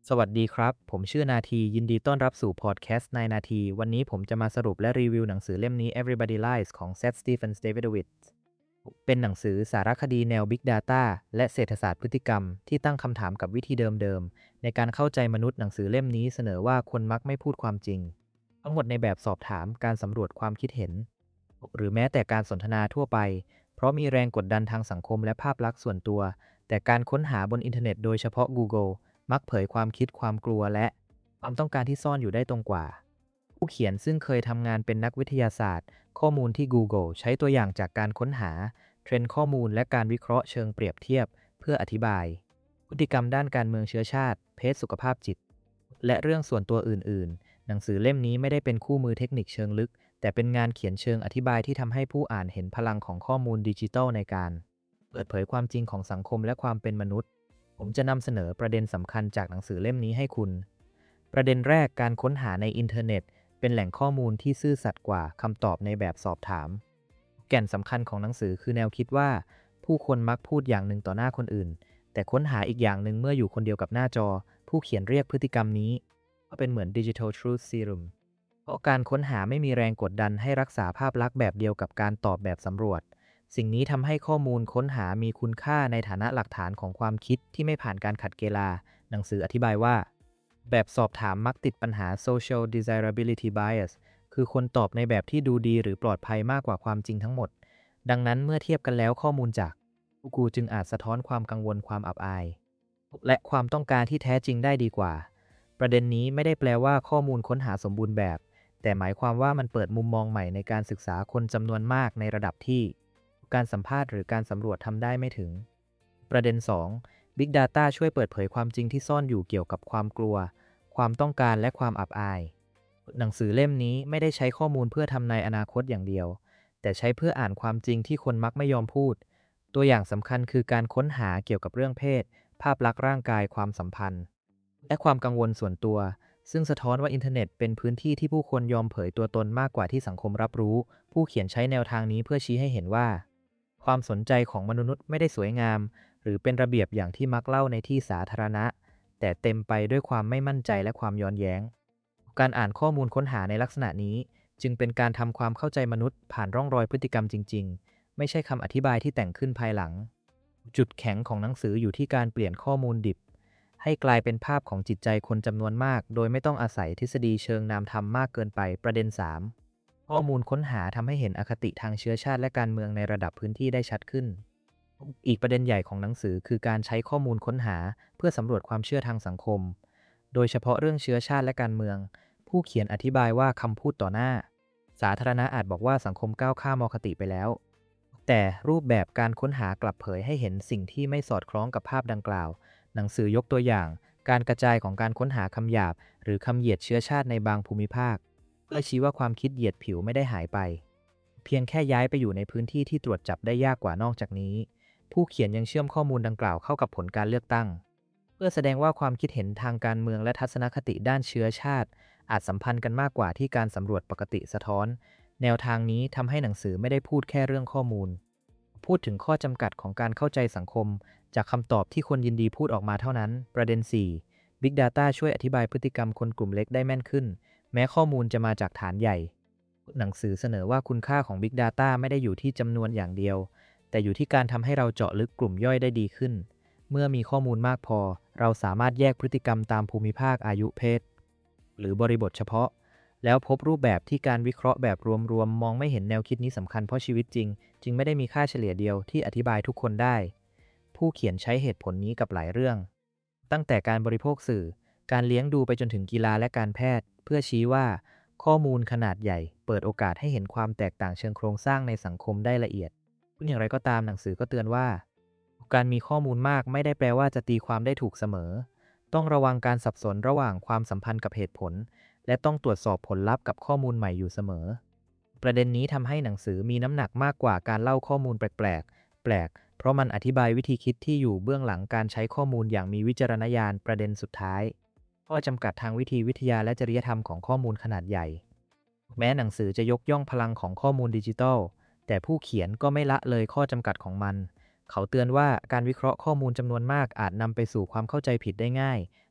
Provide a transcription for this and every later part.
สวัสดีครับ ผมชื่อนาทียินดีต้อนรับสู่พอดแคสต์นายนาทีวันนี้ผมจะมาสรุปและรีวิวหนังสือเล่มนี้ Everybody Lies ของ Seth Stephens Davidowitz เป็นหนังสือสารคดีแนว Big Data และเศรษฐศาสตร์พฤติกรรมที่ตั้งคำถามกับวิธีเดิมๆในการเข้าใจมนุษย์หนังสือเล่มนี้เสนอว่าคนมักไม่พูดความจริงทั้งหมดในแบบสอบถามการสำรวจความคิดเห็นหรือแม้แต่การสนทนาทั่วไปเพราะมีแรงกดดันทางสังคมและภาพลักษณ์ส่วนตัวแต่การค้นหาบนอินเทอร์เน็ตโดยเฉพาะ Googleมักเผยความคิดความกลัวและความต้องการที่ซ่อนอยู่ได้ตรงกว่าผู้เขียนซึ่งเคยทำงานเป็นนักวิทยาศาสตร์ข้อมูลที่ Google ใช้ตัวอย่างจากการค้นหาเทรนด์ข้อมูลและการวิเคราะห์เชิงเปรียบเทียบเพื่ออธิบายพฤติกรรมด้านการเมืองเชื้อชาติเพศสุขภาพจิตและเรื่องส่วนตัวอื่นๆหนังสือเล่มนี้ไม่ได้เป็นคู่มือเทคนิคเชิงลึกแต่เป็นงานเขียนเชิงอธิบายที่ทำให้ผู้อ่านเห็นพลังของข้อมูลดิจิทัลในการเปิดเผยความจริงของสังคมและความเป็นมนุษย์ ผมจะนำเสนอประเด็นสำคัญจากหนังสือเล่มนี้ให้คุณ ประเด็นแรกการค้นหาในอินเทอร์เน็ตเป็นแหล่งข้อมูลที่ซื่อสัตย์กว่าคำตอบในแบบสอบถาม แก่นสำคัญของหนังสือคือแนวคิดว่าผู้คนมักพูดอย่างหนึ่งต่อหน้าคนอื่น แต่ค้นหาอีกอย่างหนึ่งเมื่ออยู่คนเดียวกับหน้าจอ ผู้เขียนเรียกพฤติกรรมนี้ว่าเป็นเหมือน Digital Truth Serum เพราะการค้นหาไม่มีแรงกดดันให้รักษาภาพลักษณ์แบบเดียวกับการตอบแบบสำรวจ สิ่งนี้ทำให้ข้อมูลค้นหามีคุณค่าในฐานะหลักฐานของความคิดที่ไม่ผ่านการขัดเกลา หนังสืออธิบายว่า แบบสอบถามมักติดปัญหา social desirability bias คือคนตอบในแบบที่ดูดีหรือปลอดภัยมากกว่าความจริงทั้งหมด ดังนั้นเมื่อเทียบกันแล้วข้อมูลจาก Google จึงอาจสะท้อนความกังวลความอับอาย และความต้องการที่แท้จริงได้ดีกว่า ประเด็นนี้ไม่ได้แปลว่าข้อมูลค้นหาสมบูรณ์แบบ แต่หมายความว่ามันเปิดมุมมองใหม่ในการศึกษาคนจำนวนมากในระดับที่การสัมภาษณ์หรือการสำรวจทำได้ไม่ถึง ประเด็น 2 Big Data ช่วยเปิดเผยความจริงที่ซ่อนอยู่เกี่ยวกับความกลัว ความต้องการและความอับอาย หนังสือเล่มนี้ไม่ได้ใช้ข้อมูลเพื่อทำนายอนาคตอย่างเดียว แต่ใช้เพื่ออ่านความจริงที่คนมักไม่ยอมพูด ตัวอย่างสำคัญคือการค้นหาเกี่ยวกับเรื่องเพศ ภาพลักษณ์ร่างกายความสัมพันธ์ และความกังวลส่วนตัว ซึ่งสะท้อนว่าอินเทอร์เน็ตเป็นพื้นที่ที่ผู้คนยอมเผยตัวตนมากกว่าที่สังคมรับรู้ ผู้เขียนใช้แนวทางนี้เพื่อชี้ให้เห็นว่า ความสนใจของมนุษย์ไม่ได้สวยงาม หรือเป็นระเบียบอย่างที่มักเล่าในที่สาธารณะ แต่เต็มไปด้วยความไม่มั่นใจและความย้อนแย้ง การอ่านข้อมูลค้นหาในลักษณะนี้ จึงเป็นการทำความเข้าใจมนุษย์ผ่านร่องรอยพฤติกรรมจริงๆ ไม่ใช่คำอธิบายที่แต่งขึ้นภายหลัง จุดแข็งของหนังสืออยู่ที่การเปลี่ยนข้อมูลดิบ ให้กลายเป็นภาพของจิตใจคนจำนวนมาก โดยไม่ต้องอาศัยทฤษฎีเชิงนามธรรมมากเกินไป ประเด็น 3 ข้อมูลค้นหาทำให้เห็นอคติทางเชื้อชาติและการเมืองในระดับพื้นที่ได้ชัดขึ้น อีกประเด็นใหญ่ของหนังสือคือการใช้ข้อมูลค้นหาเพื่อสำรวจความเชื่อทางสังคม โดยเฉพาะเรื่องเชื้อชาติและการเมือง ผู้เขียนอธิบายว่าคำพูดต่อหน้าสาธารณะอาจบอกว่าสังคมก้าวข้ามอคติไปแล้ว แต่รูปแบบการค้นหากลับเผยให้เห็นสิ่งที่ไม่สอดคล้องกับภาพดังกล่าว หนังสือยกตัวอย่างการกระจายของการค้นหาคำหยาบหรือคำเหยียดเชื้อชาติในบางภูมิภาคเพื่อชี้ว่าความคิดเหยียดผิวไม่ได้หายไปเพียงแค่ย้ายไปอยู่ในพื้นที่ที่ตรวจจับได้ยากกว่านอกจากนี้ผู้เขียนยังเชื่อมข้อมูลดังกล่าวเข้ากับผลการเลือกตั้งเพื่อแสดงว่าความคิดเห็นทางการเมืองและทัศนคติด้านเชื้อชาติอาจสัมพันธ์กันมากกว่าที่การสำรวจปกติสะท้อนแนวทางนี้ทำให้หนังสือไม่ได้พูดแค่เรื่องข้อมูลพูดถึงข้อจำกัดของการเข้าใจสังคมจากคำตอบที่คนยินดีพูดออกมาเท่านั้นประเด็น 4 Big Data ช่วยอธิบายพฤติกรรมคนกลุ่มเล็กได้แม่นขึ้นแม้ข้อมูลจะมาจากฐานใหญ่หนังสือเสนอว่าคุณค่าของ Big Data ไม่ได้อยู่ที่จำนวนอย่างเดียวแต่อยู่ที่การทำให้เราเจาะลึกกลุ่มย่อยได้ดีขึ้นเมื่อมีข้อมูลมากพอเราสามารถแยกพฤติกรรมตามภูมิภาคอายุเพศหรือบริบทเฉพาะแล้วพบรูปแบบที่การวิเคราะห์แบบรวมๆมองไม่เห็นแนวคิดนี้สำคัญเพราะชีวิตจริงจึงไม่ได้มีค่าเฉลี่ยเดียวที่อธิบายทุกคนได้ผู้เขียนใช้เหตุผลนี้กับหลายเรื่องตั้งแต่การบริโภคสื่อการเลี้ยงดูไปจนถึงกีฬาและการแพทย์เพื่อชี้ว่าข้อมูลขนาดใหญ่เปิดโอกาสให้เห็นความแตกต่างเชิงโครงสร้างในสังคมได้ละเอียดอย่างไรก็ตามหนังสือก็เตือนว่าการมีข้อมูลมากไม่ได้แปลว่าจะตีความได้ถูกเสมอต้องระวังการสับสนระหว่างความสัมพันธ์กับเหตุผลและต้องตรวจสอบผลลัพธ์กับข้อมูลใหม่อยู่เสมอประเด็นนี้ทำให้หนังสือมีน้ำหนักมากกว่าการเล่าข้อมูลแปลกเพราะมันอธิบายวิธีคิดที่อยู่เบื้องหลังการใช้ข้อมูลอย่างมีวิจารณญาณประเด็นสุดท้ายข้อจำกัดทางวิธีวิทยาและจริยธรรมของข้อมูลขนาดใหญ่แม้หนังสือจะยกย่องพลังของข้อมูลดิจิทัลแต่ผู้เขียนก็ไม่ละเลยข้อจำกัดของมันเขาเตือนว่าการวิเคราะห์ข้อมูลจำนวนมากอาจนำไปสู่ความเข้าใจผิดได้ง่าย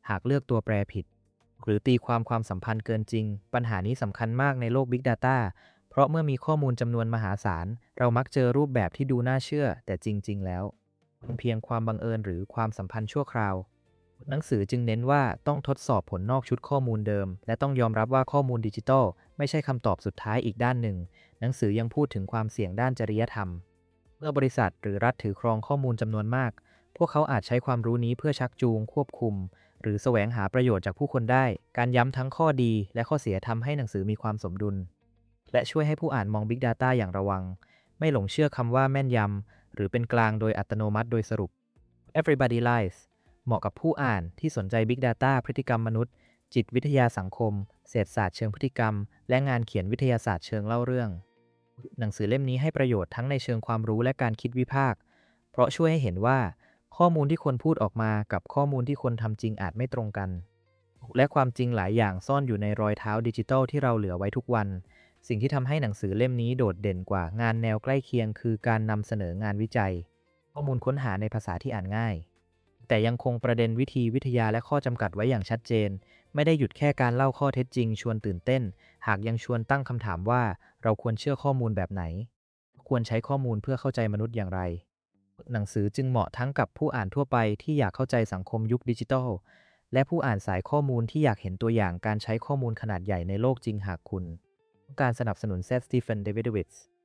หากเลือกตัวแปรผิดหรือตีความสัมพันธ์เกินจริงปัญหานี้สำคัญมากในโลก Big Data เพราะเมื่อมีข้อมูลจำนวนมหาศาลเรามักเจอรูปแบบที่ดูน่าเชื่อแต่จริงๆแล้วเป็นเพียงความบังเอิญหรือความสัมพันธ์ชั่วคราวหนังสือจึงเน้นว่าต้องทดสอบผลนอกชุดข้อมูลเดิมและต้องยอมรับว่าข้อมูลดิจิทัลไม่ใช่คำตอบสุดท้ายอีกด้านหนึ่งหนังสือยังพูดถึงความเสี่ยงด้านจริยธรรมเมื่อบริษัทหรือรัฐถือครองข้อมูลจำนวนมากพวกเขาอาจใช้ความรู้นี้เพื่อชักจูงควบคุมหรือแสวงหาประโยชน์จากผู้คนได้การย้ำทั้งข้อดีและข้อเสียทำให้หนังสือมีความสมดุลและช่วยให้ผู้อ่านมอง Big Data อย่างระวังไม่หลงเชื่อคำว่าแม่นยำหรือเป็นกลางโดยอัตโนมัติโดยสรุป Everybody Lies เหมาะกับผู้อ่านที่สนใจ Big Data พฤติกรรมมนุษย์จิตวิทยาสังคมเศรษฐศาสตร์เชิงพฤติกรรมและงานเขียนวิทยาศาสตร์เชิงเล่าเรื่องหนังสือเล่มนี้ให้ประโยชน์ทั้งในเชิงความรู้และการคิดวิพากษ์เพราะช่วยให้เห็นว่าข้อมูลที่คนพูดออกมากับข้อมูลที่คนทำจริงอาจไม่ตรงกันและความจริงหลายอย่างซ่อนอยู่ในรอยเท้าดิจิทัลที่เราเหลือไว้ทุกวันสิ่งที่ทำให้หนังสือเล่มนี้โดดเด่นกว่างานแนวใกล้เคียงคือการนำเสนองานวิจัยข้อมูลค้นหาในภาษาที่อ่านง่ายแต่ยังคงประเด็นวิธีวิทยาและข้อจำกัดไว้อย่างชัดเจนไม่ได้หยุดแค่การเล่าข้อเท็จจริงชวนตื่นเต้นหากยังชวนตั้งคำถามว่าเราควรเชื่อข้อมูลแบบไหนควรใช้ข้อมูลเพื่อเข้าใจมนุษย์อย่างไรหนังสือจึงเหมาะทั้งกับผู้อ่านทั่วไปที่อยากเข้าใจสังคมยุคดิจิทัลและผู้อ่านสายข้อมูลที่อยากเห็นตัวอย่างการใช้ข้อมูลขนาดใหญ่ในโลกจริงหากคุณต้องการสนับสนุนเซธ สตีเฟน เดวิดวิช